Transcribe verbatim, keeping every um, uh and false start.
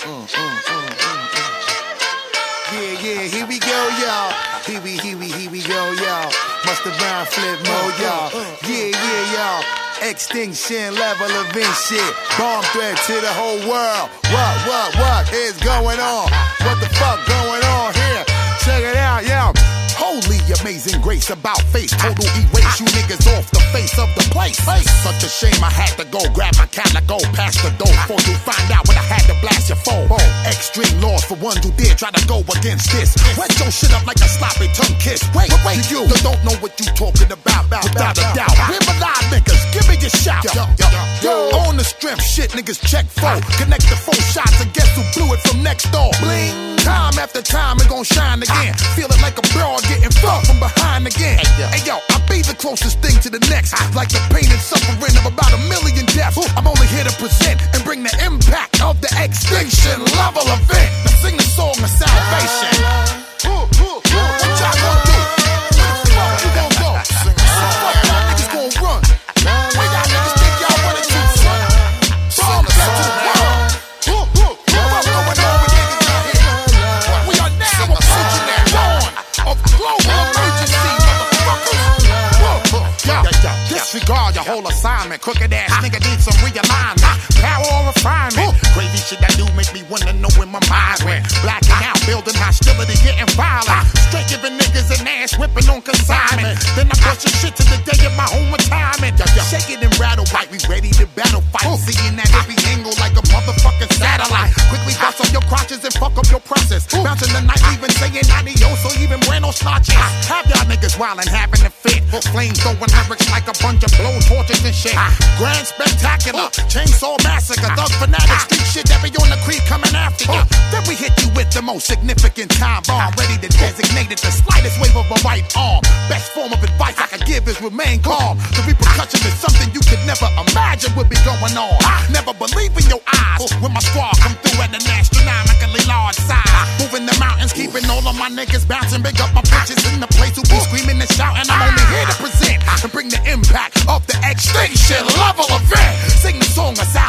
mm, mm, mm, mm. Yeah, yeah, here we go, y'all. Here we, here we, here we go, y'all. Busta Rhymes flip mode, y'all. Yeah, yeah, y'all. Extinction level event shit. Bomb threat to the whole world. What, what, what is going on? What the fuck going on here? Check it out, yo. Holy amazing grace about face. Total erase you niggas off the face of the place. Such a shame I had to go grab my cat and go past the door before you find out when I had to blast your phone. Extreme laws for ones who dare try to go against this. Wet your shit up like a sloppy tongue kiss. Wait, wait, you don't know what you talking about, without a doubt. We're my live niggas, give me your shout. Yo, yo, yo. On the strength, shit niggas check four. Connect the four shots and guess who blew it from next door. Bling. Time after time it gon' shine again. Feeling like a broad getting fucked from behind again. Hey yo, I be the closest thing to the next. Like the pain and suffering of about a million deaths. I'm only here to present and bring the impact of the extinction level event. Now sing the song of salvation. What y'all gonna do? Where the fuck you gon' go? Sing the song. Fuck y'all niggas gon' run. Where y'all niggas think y'all running to, son? Bomb back to the world. What's going on with niggas out here? We are now approaching that dawn of global emergency, motherfuckers. Yo, disregard your whole assignment. Crooked ass nigga needs some realignment. Power or refinement. Crazy shit that do make me wanna know where my mind went. Blacking out, building hostility, getting violent. Straight giving niggas an ass whipping on consignment. Then I push your shit to the day of my own retirement. Shake it and rattle right, we ready to battle fight. Seeing that every angle like a motherfucking satellite. Quickly bust up your crotches and fuck up your process. Bouncing the night, even saying adios or even buenos noches. Have y'all niggas wildin', having a fit. Flames throwing lyrics like a bunch of blow torches and shit. Grand spectacular, chainsaw massacre, thug fanatic, street shit that be on the creek coming after you. Then we hit you with the most significant time bomb, ready to designate it the slightest wave of a right arm. Best form of advice I can give is remain calm. The repercussion is something you could never imagine would be going on. Never believe in your eyes when my squad come through at an astronomically large size. Moving the mountains, keeping all of my niggas bouncing. Big up my bitches in the place who be screaming and shouting. I'm only here to present and bring the impact of the extinction level event. Sing the song of